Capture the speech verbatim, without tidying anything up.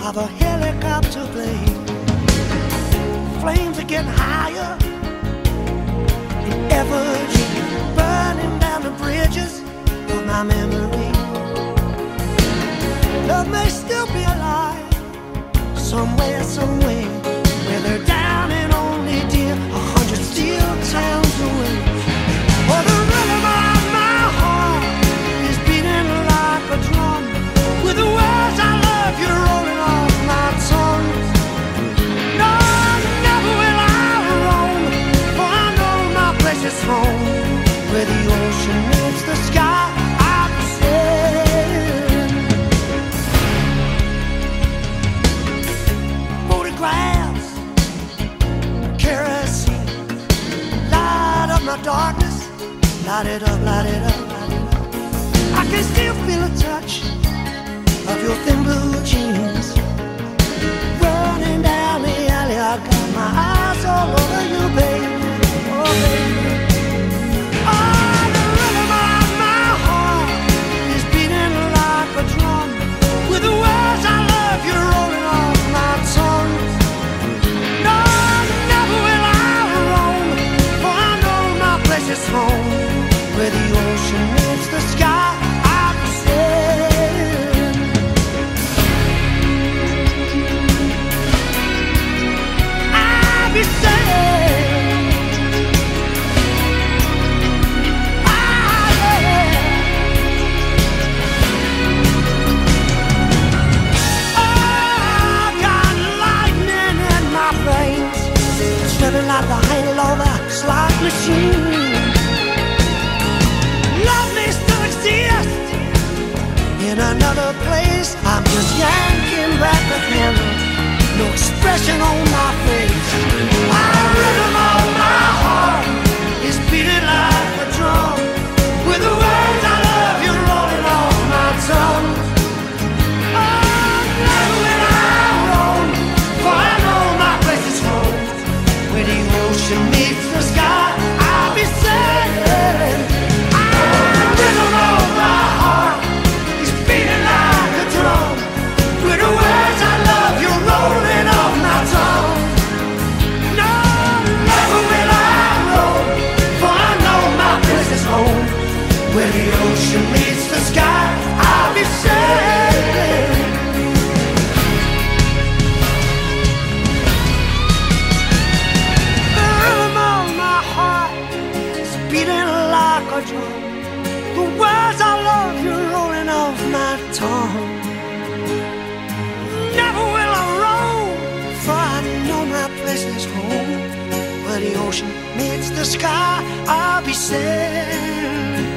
by the helicopter blade. Flames are getting higher in effigy, burning down the bridges of my memory. Love may still be alive somewhere, somewhere, where they're down and only dear a hundred steel towns away. Well, the rhythm of my heart is beating like a drum, with the words I love you rolling off my tongue. No, never will I roam, for I know my place is home, where the ocean meets the sky. I'll be sailing. Photographs, kerosene, light up my darkness, light it up, light it up, light it up. I can still feel a touch of your thin blue jeans running down the alley. I got my eyes all over you, baby. Oh, baby. Oh, the rhythm of my heart is beating like a drum, with the words I love you rolling off my tongue. No, never will I roam, for I know my place is home, where the ocean meets the sky. I'll be sailing. I'll be sailing. Ah, yeah. Oh, I got lightning in my veins, swimming like the handle of a slot machine. Love may still exist in another place. I'm just yanking back the handle, no expression on my face. My rhythm of my heart is beating like a drum, with the words I love you rolling off my tongue. Oh, never will I roam, for I know my place is home, where the ocean meets the sky. I'll be sailing. The rhythm of my heart is beating like a drum, with the words I love you rolling off my tongue. No, never will I roam, for I know my place is home, where the ocean meets the sky. I'll be sailing. The rhythm of my heart is beating like a drum, the words I love you rolling off my tongue. Never will I roam, for I know my place is home, where the ocean meets the sky. I'll be sailing.